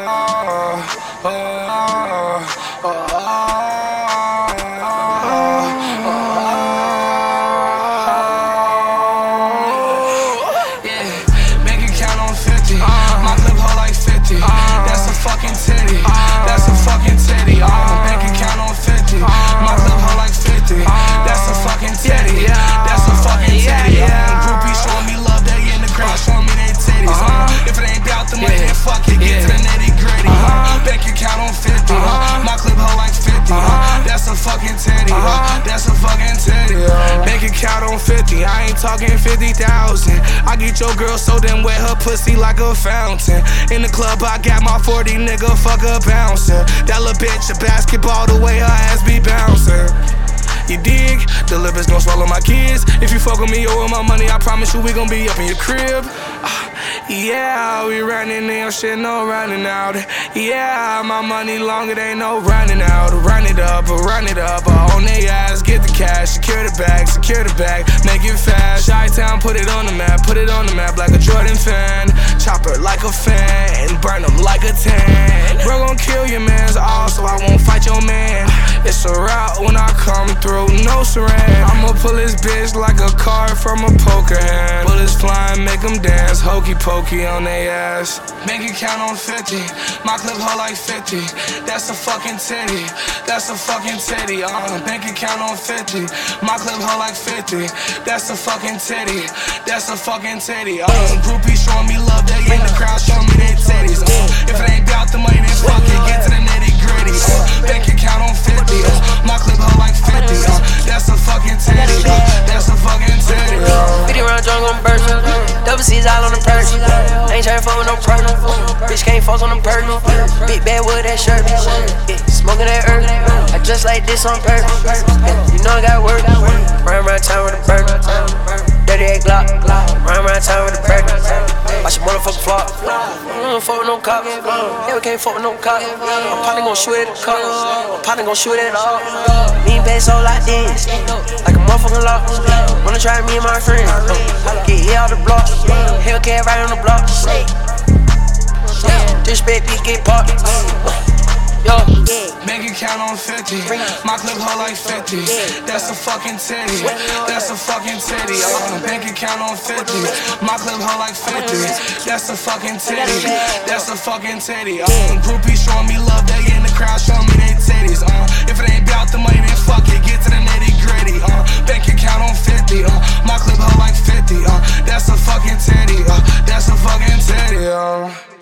Make it count on 50. My clip hold like 50. That's a fucking titty. That's a fucking titty. Bank account on 50. My clip hold like 50. That's a fucking titty. That's a fucking titty. Groupies showing me love, they in the crowd showing me they titties. If it ain't about the money, then fuck it, get to the nitty gritty. Bank account on 50. My clip hold like 50. That's a fucking titty. That's a fucking titty. Bank account on 50. I ain't talking 50,000. I get your girl so damn wet, her pussy like a fountain. In the club, I got my 40, nigga, fuck a bouncer. That little bitch a basketball the way her ass be bouncing. You dig? The liver's gon' swallow my kids. If you fuck with me or with my money, I promise you we gon' be up in your crib. Yeah, we running in, shit, no running out. Yeah, my money longer, they no running out. Run it up, on they ass, get the cash, secure the bag, make it fast. Chi-Town, put it on the map like a Jordan fan. Chopper like a fan, burn them like a tan. Bro gon' kill your man's all, so I won't fight your man. It's a route when I come through, no saran. I'ma pull this bitch like a card from a poker hand. Bullets flying, make them dance, hokey pokey on they ass. Make it count on 50, my clip hold like 50. That's a fucking titty, that's a fucking titty. Bank account on 50, my clip hold like 50. That's a fucking titty, that's a fucking titty. Groupies showing me love, they in the crowd showing me their titties. If it ain't about the money, then fuck it, get to the nitty gritty. Bank account on 50, my clip hold like 50. That's a fucking titty, that's a fucking titty. 50 round drunk on burst, double C's all on the purse. Ain't tryna fuck with no perk, bitch can't fuck on them perk. Big bad with that shirt, smoking that herb. I just like this on purpose, you know I got work. Run around town with a burger, dirty ass Glock. Run around town with a burger, watch your motherfucker flop. I don't fuck with no cops, yeah we can't fuck with no cops. I'm probably gon' shoot at the cops, I'm probably gon' shoot at all. Me and bass so like this, like a motherfucking lock. Wanna try me and my friend, get hit out the block. Hellcat right on the block. Disrespect, bitch get popped. Make it count on 50, my clip hold like 50. That's a fucking titty, that's a fucking titty. Bank account on 50, my clip hold like 50. That's a fucking titty, that's a fucking titty. Groupies showing me love, they in the crowd showing me their titties. If it ain't about the money, then fuck it, get to the nitty gritty. Bank account on 50, my clip hold like 50. That's a fucking titty, that's a fucking titty.